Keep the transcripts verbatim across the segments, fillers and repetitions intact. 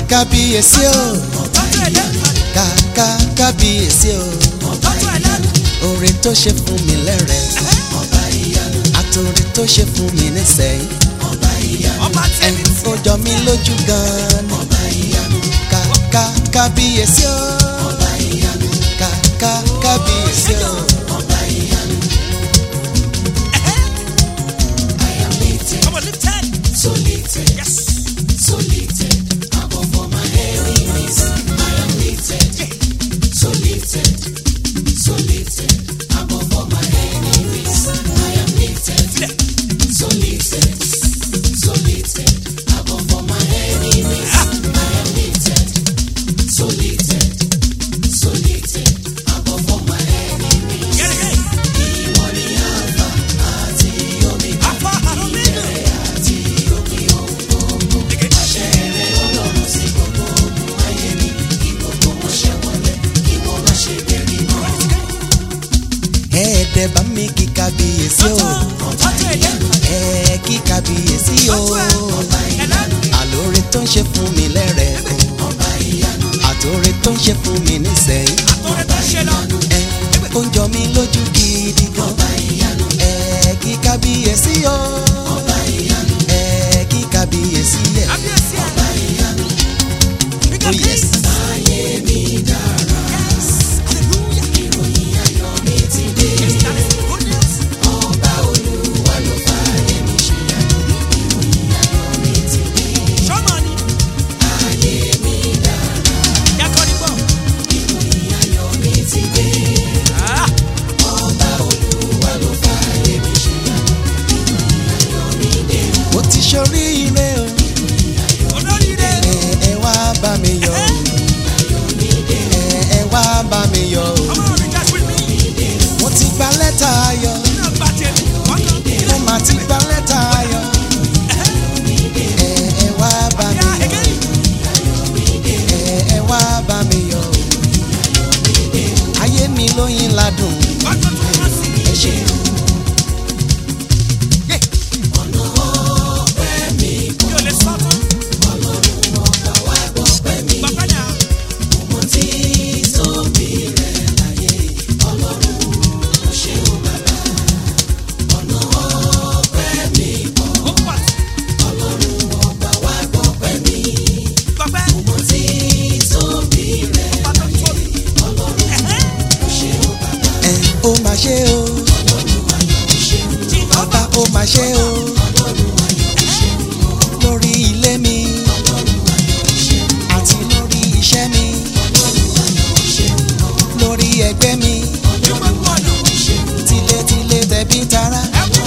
kábíyèsí o ká ká kábíyèsí o oore tó ṣe fún mi lẹ́rẹ̀ àtòore tó ṣe fún mi nísẹ̀yìn ẹni tó jọ mí lójú gan-an ká ká kábíyèsí o ká ká kábíyèsí o. So lifted, yes. So lifted, above all my enemies, I am lifted. So lifted, so lifted, above all my enemies, I am lifted. So lifted, so lifted, above all my enemies, I am lifted. So lifted, so lifted, above all my enemies. Ìwọ ni Alpha àti Omega. Ẹ̀ẹ́dẹ̀ bá mi kí kábíyèsí o ẹ̀ẹ́ kí kábíyèsí o àlóore tó ń ṣe fún mi lẹ́rẹ̀ o àtòore tó ń ṣe fún mi nísẹ̀yìn ẹ̀ ó ń jọ mí lójú gidi gan ẹ̀ẹ́ kí kábíyèsí o ẹ̀ẹ́ kí kábíyèsí ẹ̀ oh yes. Ayé mi dára, ìròyìn ayọ̀ mi ti dé. Ọba Olúwa ló fàyè mi ṣe àdúrà, ìròyìn ayọ̀ mi ti dé. Ayé mi dára, ìròyìn ayọ̀ mi ti dé. Ọba Olúwa ló fàyè mi ṣe àdúrà, ìròyìn ayọ̀ mi dé. Mo ti ṣoríire o ẹ ẹ wá bá mi yọ̀ ẹ ẹ wá bá mi yọ̀ o mo ti gba lẹ́tà ayọ̀ mo mà ti gba lẹ́tà ayọ̀ ẹ ẹ wá bá mi yọ̀ ẹ ẹ wá bá mi yọ̀ o ayé mi lóyin ládùn ẹ ṣé. Ó mà ṣe o bàbá ó mà ṣe o lórí ilé mi àti lórí iṣẹ́ mi lórí ẹgbẹ́ mi tilétilé tẹbí tará.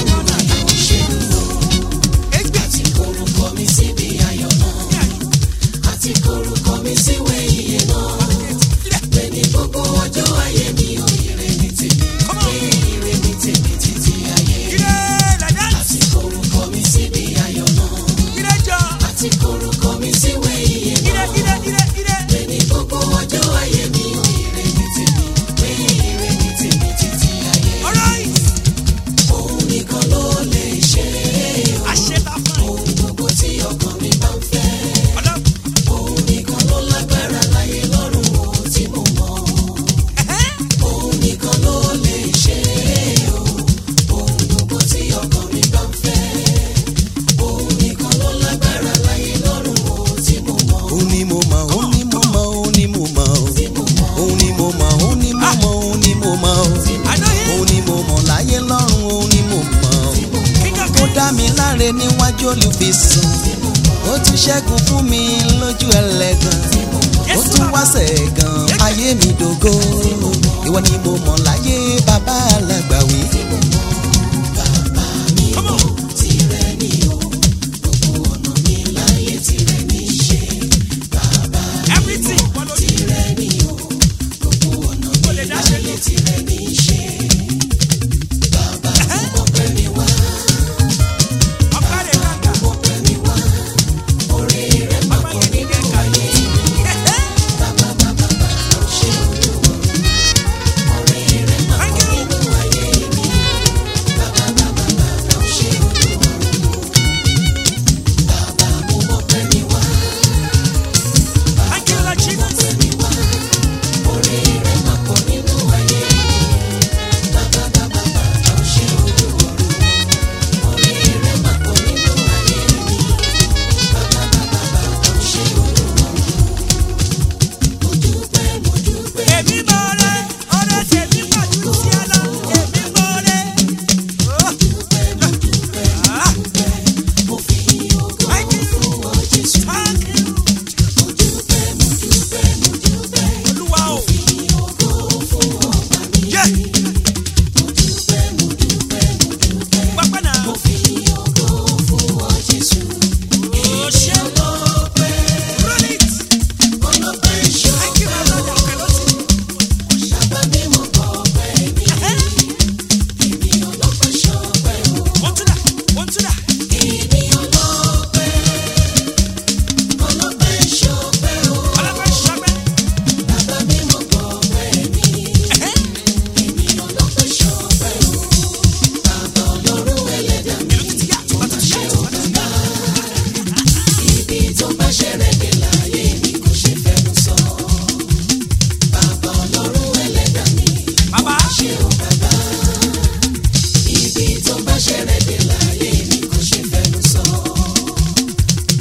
Àti korúkọ mi síbi ayọ̀ náà, àti korúkọ mi síwé ìyè náà, bẹ́ẹ̀ ni gbogbo ọjọ́ ayé mi ò ire ní tèmi, ire ní tèmi títí ayé. Àti korúkọ mi síbi ayọ̀ náà, àti korúkọ mi síwé ìyè náà, bẹ́ẹ̀ ni gbogbo ọjọ́ ayé mi ò ire ní tèmi, ire ní tèmi títí ayé. Òun nìkan ló lè ṣe é o. Ohun gbogbo tí ọkàn mi bá ń fẹ́, òun nìkan ló lágbára láyé lọ́run o tí mo mọ̀. Òun nìkan ló lè ṣe é o. Ohun gbogbo tí ọkàn mi bá ń fẹ́, òun nìkan ló lágbára láyé lọ́run o tí mo mọ̀. Òun ni mo mọ̀ òun ni mo mọ̀ òun ni mo mọ̀ òun ni mo mọ̀ òun ni mo mọ̀ òun ni mo mọ̀ òun ni mo mọ̀ láyé lọ́run òun ni mo mọ̀ ó dá mi láre níwájú olùfisùn ó tún ṣẹ́gun fún mi lójú ẹlẹ́gàn ó tún wá ṣẹ̀gàn ayé mi dògo ìwọ ni mo mọ̀ láyé bàbá alágbàwí. Bàbá mi ò tirẹ̀ ní o, gbogbo ọ̀nà mi láyé tirẹ̀ ní ṣe. Bàbá mi ò tirẹ̀ ní o, gbogbo ọ̀nà mi láyé tirẹ̀ ní ṣe. Bàbá mo pẹ́ mi wá, mo pẹ́ mi wá, orí rẹ̀ máa pọ̀ nínú ayé mi. Bàbá bàbá bàbá ṣe olúwo, orí rẹ̀ máa pọ̀ nínú ayé mi.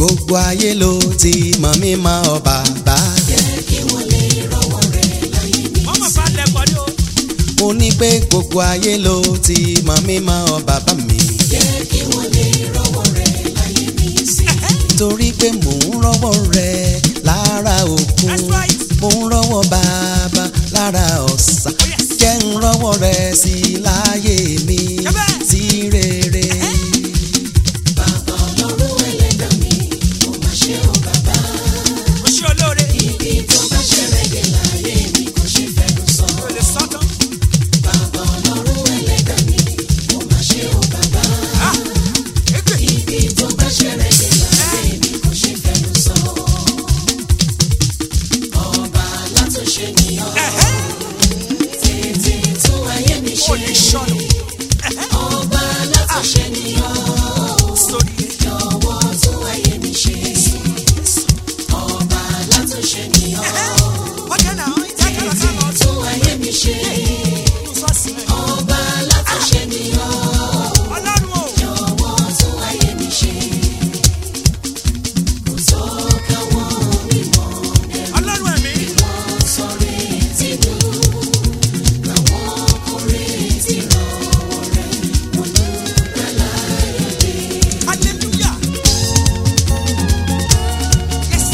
gbogbo ayé ló ti mọ̀ mí mọ́ ọ bàbá. jẹ́ kí wọ́n lè rọ́wọ́ rẹ̀ láyé mi sí. ọmọ bá lẹ́kọ̀ọ́ ni o. mo ní pé gbogbo ayé ló ti mọ̀ mí mọ́ ọ bàbá mi. jẹ́ kí wọ́n lè rọ́wọ́ rẹ̀ láyé mi sí. torí pé mò ń rọ́wọ́ rẹ̀ lára òkun. That's right. mo ń rọ́wọ́ bàbá lára ọ̀sà. Oh, yes. jẹ́ ń rọ́wọ́ rẹ̀ sí láyé mi Jẹ́bẹ́. sí rere. bàbá ọlọ́run ẹlẹ́dàá mi mo máa ṣe o bàbá. o ṣe olóore. ibi tó bá ṣẹlẹ̀ dé láyé mi kò ṣe fẹ́nu sọ. o lè sọ tán. bàbá ọlọ́run ẹlẹ́dàá mi mo máa ṣe o bàbá. Ah, ègbè. ibi tó bá ṣẹlẹ̀ dé láyé mi kò ṣe fẹ́nu sọ. ọba látúnṣe ni ọ́. Ẹ̀hẹ́. tètè tún ayé mi o ṣe. lè sọnù. ọba látúnṣe ni ọ́. sórí ẹ̀. jọ̀wọ́ tún ayé mi ṣe. ọba látúnṣe ni ọ́. ọjà náà ìjà kálọ̀ kálọ̀ tún. tún ayé mi ṣe. tún sọ́ọ̀sì rẹ̀. ọba látúnṣe ni ọ́. ọlọ́run o. jọ̀wọ́ tún ayé mi ṣe. kò tó káwọn mímọ́ ẹ̀rù ọlọ́run ẹ̀mí. wọn sọ̀rọ̀ tìlú. làwọn ọkùnrin ti rọwọ́ rẹ̀ olùgbàlà yọ̀dé. hallelujah. yes.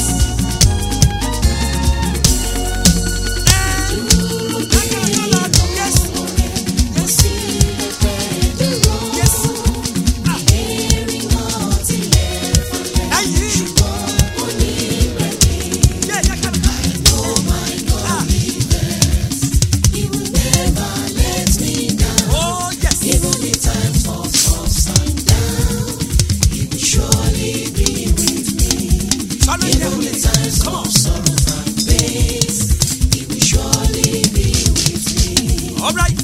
All right.